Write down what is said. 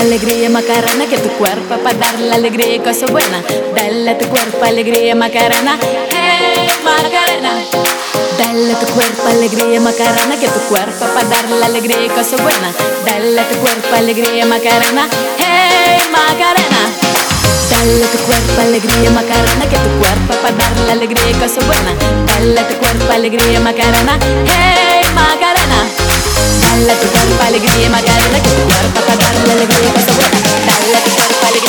alegría, Macarena, que tu cuerpo para dar la alegría y cosa buena. Dale a tu cuerpo alegría, Macarena, hey Macarena. Dale a tu cuerpo alegría, Macarena, que tu cuerpo para dar la alegría y cosa buena. Dale a tu cuerpo alegría, Macarena, hey Macarena. Dale a tu cuerpo alegría, Macarena, que tu cuerpo para dar la alegría y cosa buena. Dale a tu cuerpo alegría, Macarena, hey Macarena. Dale a tu cuerpo alegría, Macarena, que tu cuerpo para dar la alegría y cosa buena. Dale a tu cuerpo alegría.